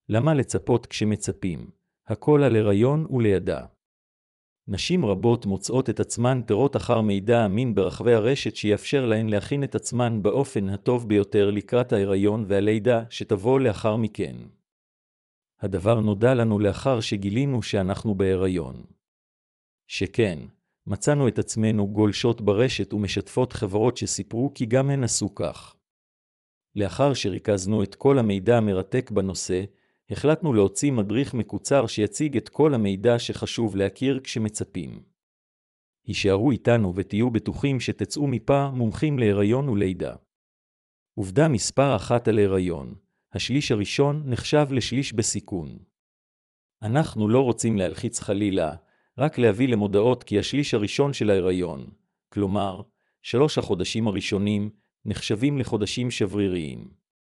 למה לצפות כשמצפים? הכל על הריון ולידה. נשים רבות מוצאות את עצמן תרות אחר מידע אמין ברחבי הרשת שיאפשר להן להכין את עצמן באופן הטוב ביותר לקראת ההיריון והלידה שתבוא לאחר מכן. הדבר נודע לנו לאחר שגילינו שאנחנו בהיריון. שכן, מצאנו את עצמנו גולשות ברשת ומשתפות חברות שסיפרו כי גם הן עשו כך. לאחר שריכזנו את כל המידע המרתק בנושא, החלטנו להוציא מדריך מקוצר שיציג את כל המידע שחשוב להכיר כשמצפים. הישארו איתנו ותהיו בטוחים שתצאו מפה מומחים להיריון ולידה. עובדה מספר 1 על היריון. השליש הראשון נחשב לשליש בסיכון. אנחנו לא רוצים להלחיץ חלילה, רק להביא למודעות כי השליש הראשון של ההיריון, כלומר, 3 החודשים הראשונים, נחשבים לחודשים שבריריים.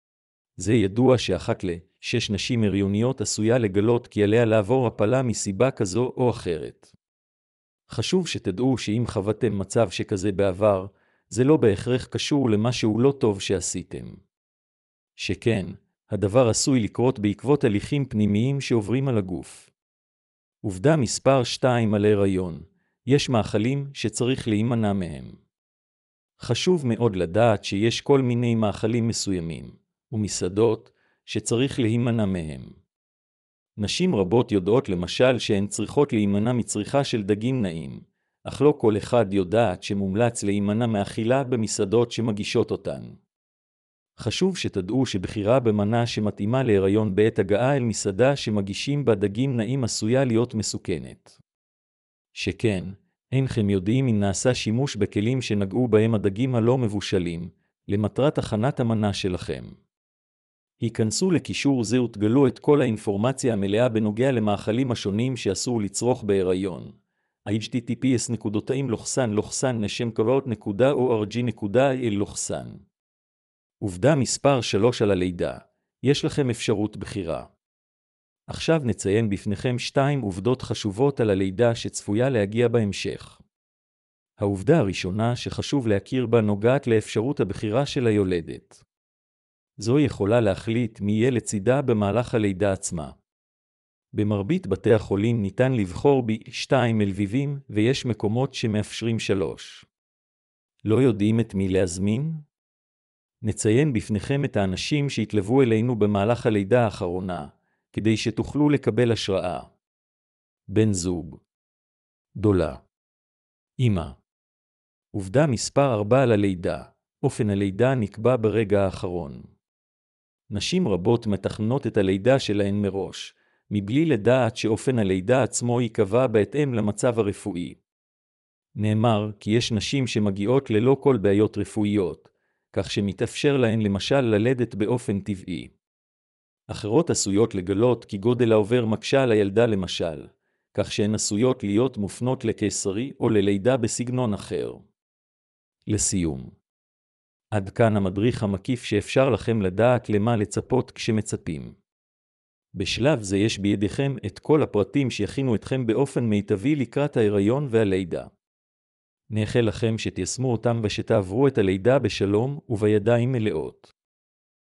זה ידוע שאחת ל-6 נשים הריוניות עשויה לגלות כי עליה לעבור הפלה מסיבה כזו או אחרת. חשוב שתדעו שאם חוותם מצב שכזה בעבר, זה לא בהכרח קשור למשהו לא טוב שעשיתם. שכן, הדבר עשוי לקרות בעקבות הליכים פנימיים שעוברים על הגוף. עובדה מספר 2 על ההיריון, יש מאכלים שצריך להימנע מהם. חשוב מאוד לדעת שיש כל מיני מאכלים מסוימים, ומסעדות שצריך להימנע מהם. נשים רבות יודעות למשל שהן צריכות להימנע מצריכה של דגים נעים, אך לא כל אחד יודעת שמומלץ להימנע מאכילה במסעדות שמגישות אותן. חשוב שתדעו שבחירה במנה שמתאימה להיריון בעת הגעה אל מסעדה שמגישים בה דגים נעים עשויה להיות מסוכנת. שכן, אינכם יודעים אם נעשה שימוש בכלים שנגעו בהם הדגים הלא מבושלים, למטרת הכנת המנה שלכם. היכנסו לקישור זה ותגלו את כל האינפורמציה המלאה בנוגע למאכלים השונים שאסור לצרוך בהיריון. https://nashemkavot.org.il. עובדה מספר 3 על הלידה. יש לכם אפשרות בחירה. עכשיו נציין בפניכם 2 עובדות חשובות על הלידה שצפויה להגיע בהמשך. העובדה הראשונה שחשוב להכיר בה נוגעת לאפשרות הבחירה של היולדת. זו יכולה להחליט מי יהיה לצידה במהלך הלידה עצמה. במרבית בתי החולים ניתן לבחור ב-2 מלווים ויש מקומות שמאפשרים 3. לא יודעים את מי להזמין? נציין בפניכם את האנשים שהתלוו אלינו במהלך הלידה האחרונה, כדי שתוכלו לקבל השראה. בן זוג. דולה. אמא. עובדה מספר 4 על הלידה. אופן הלידה נקבע ברגע האחרון. נשים רבות מתכננות את הלידה שלהן מראש, מבלי לדעת שאופן הלידה עצמו ייקבע בהתאם למצב הרפואי. נאמר כי יש נשים שמגיעות ללא כל בעיות רפואיות, כך שמתאפשר להן למשל ללדת באופן טבעי. אחרות עשויות לגלות כי גודל העובר מקשה על הילדה למשל, כך שהן עשויות להיות מופנות לקיסרי או ללידה בסגנון אחר. לסיום. עד כאן המדריך המקיף שאפשר לכם לדעת למה לצפות כשמצפים. בשלב זה יש בידיכם את כל הפרטים שיכינו אתכם באופן מיטבי לקראת ההיריון והלידה. נאחל לכם שתיישמו אותם ושתעברו את הלידה בשלום ובידיים מלאות.